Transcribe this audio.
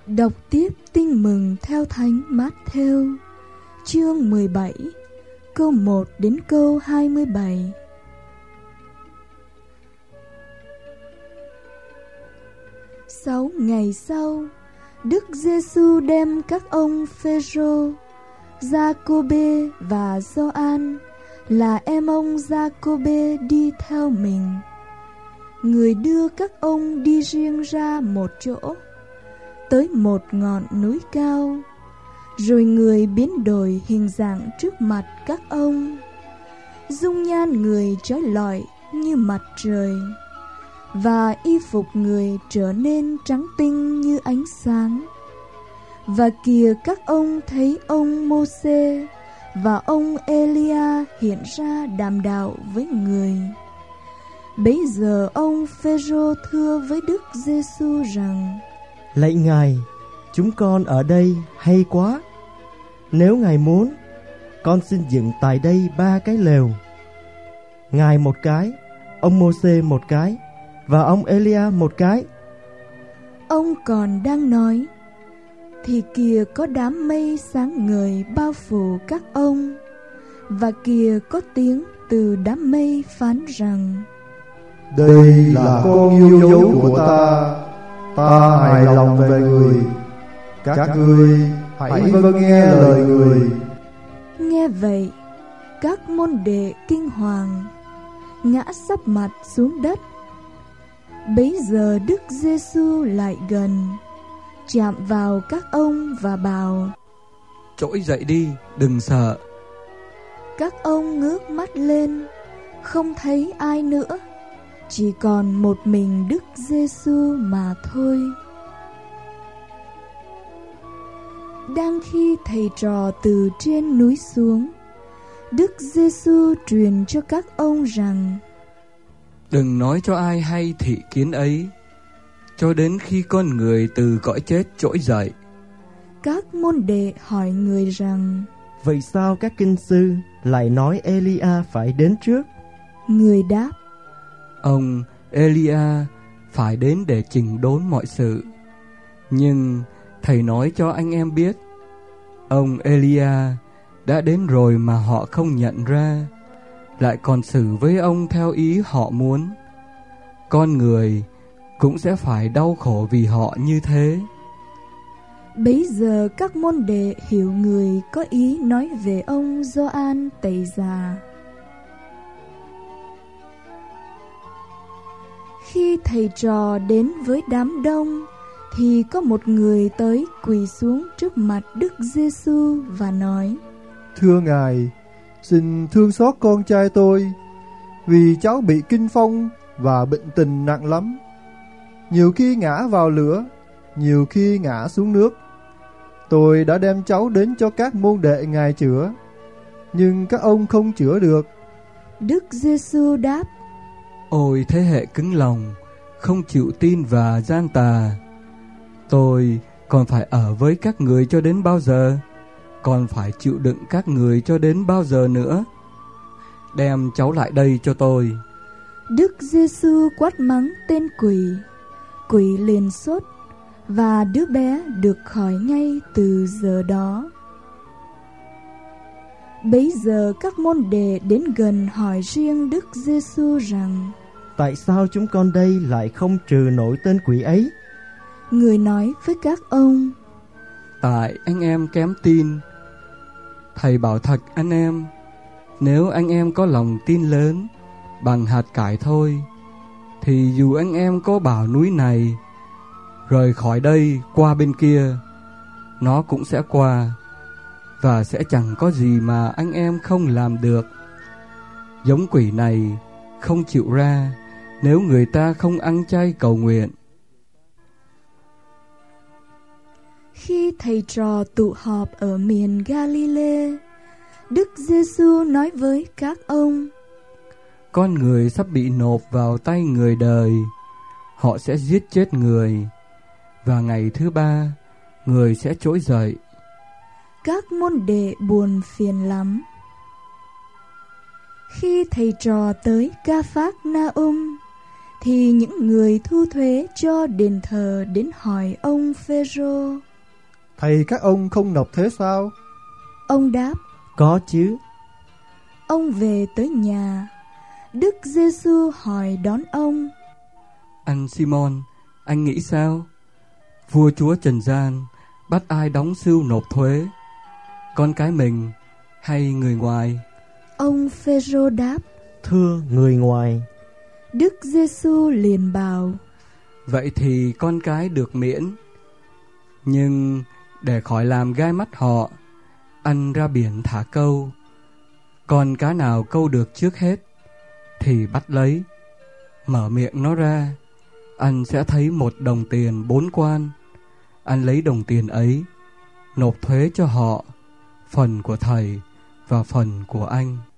Đọc tiếp Tin mừng theo Thánh Mát-thêu, chương 17, câu 1 đến câu 27. Sáu ngày sau, Đức Giêsu đem các ông Phêrô, Gia-cô-bê và Gioan là em ông Gia-cô-bê đi theo mình. Người đưa các ông đi riêng ra một chỗ, tới một ngọn núi cao, rồi người biến đổi hình dạng trước mặt các ông. Dung nhan người chói lọi như mặt trời, và y phục người trở nên trắng tinh như ánh sáng. Và kìa, các ông thấy ông Mô-sê và ông Ê-li-a hiện ra đàm đạo với người. Bấy giờ ông Phêrô thưa với Đức Giêsu rằng: Lạy Ngài, chúng con ở đây hay quá. Nếu Ngài muốn, con xin dựng tại đây 3 cái lều. Ngài một cái, ông Mô-sê một cái, và ông Ê-li-a một cái. Ông còn đang nói, thì kìa có đám mây sáng ngời bao phủ các ông. Và kìa có tiếng từ đám mây phán rằng: Đây là con yêu dấu của ta, ta hài lòng về người. Các ngươi hãy vâng nghe lời người. Nghe vậy, các môn đệ kinh hoàng, ngã sấp mặt xuống đất. Bấy giờ Đức Giêsu lại gần, chạm vào các ông và bảo: Trỗi dậy đi, đừng sợ. Các ông ngước mắt lên, không thấy ai nữa, chỉ còn một mình Đức Giêsu mà thôi. Đang khi thầy trò từ trên núi xuống, Đức Giêsu truyền cho các ông rằng: Đừng nói cho ai hay thị kiến ấy, cho đến khi con người từ cõi chết trỗi dậy. Các môn đệ hỏi người rằng: Vậy sao các kinh sư lại nói Ê-li-a phải đến trước? Người đáp: Ông Ê-li-a phải đến để chỉnh đốn mọi sự. Nhưng thầy nói cho anh em biết, ông Ê-li-a đã đến rồi mà họ không nhận ra, lại còn xử với ông theo ý họ muốn. Con người cũng sẽ phải đau khổ vì họ như thế. Bấy giờ các môn đệ hiểu người có ý nói về ông Gioan Tẩy Giả. Khi thầy trò đến với đám đông, thì có một người tới quỳ xuống trước mặt Đức Giêsu và nói: Thưa Ngài, xin thương xót con trai tôi, vì cháu bị kinh phong và bệnh tình nặng lắm. Nhiều khi ngã vào lửa, nhiều khi ngã xuống nước. Tôi đã đem cháu đến cho các môn đệ Ngài chữa, nhưng các ông không chữa được. Đức Giêsu đáp: Ôi thế hệ cứng lòng, không chịu tin và gian tà! Tôi còn phải ở với các người cho đến bao giờ? Còn phải chịu đựng các người cho đến bao giờ nữa? Đem cháu lại đây cho tôi. Đức Giêsu quát mắng tên quỷ. Quỷ liền sốt, và đứa bé được khỏi ngay từ giờ đó. Bấy giờ các môn đệ đến gần hỏi riêng Đức Giêsu rằng: Tại sao chúng con đây lại không trừ nổi tên quỷ ấy? Người nói với các ông: Tại anh em kém tin. Thầy bảo thật anh em, nếu anh em có lòng tin lớn bằng hạt cải thôi, thì dù anh em có bảo núi này rời khỏi đây qua bên kia, nó cũng sẽ qua, và sẽ chẳng có gì mà anh em không làm được. Giống quỷ này không chịu ra nếu người ta không ăn chay cầu nguyện. Khi thầy trò tụ họp ở miền Ga-li-lê, Đức Giêsu nói với các ông: Con người sắp bị nộp vào tay người đời. Họ sẽ giết chết người, và ngày thứ 3 người sẽ trỗi dậy. Các môn đệ buồn phiền lắm. Khi thầy trò tới Ca-phác-na-um, Thì những người thu thuế cho đền thờ đến hỏi ông Phêrô: Thầy các ông không nộp thuế sao? Ông đáp: Có chứ. Ông về tới nhà, Đức Giêsu hỏi đón ông: Anh Simon, anh nghĩ sao? Vua chúa trần gian bắt ai đóng sưu nộp thuế, con cái mình hay người ngoài? Ông Phêrô đáp: Thưa người ngoài. Đức Giêsu liền bảo: Vậy thì con cái được miễn. Nhưng để khỏi làm gai mắt họ, anh ra biển thả câu. Con cá nào câu được trước hết thì bắt lấy, mở miệng nó ra, anh sẽ thấy 1 đồng tiền 4 quan. Anh lấy đồng tiền ấy, nộp thuế cho họ, phần của thầy và phần của anh.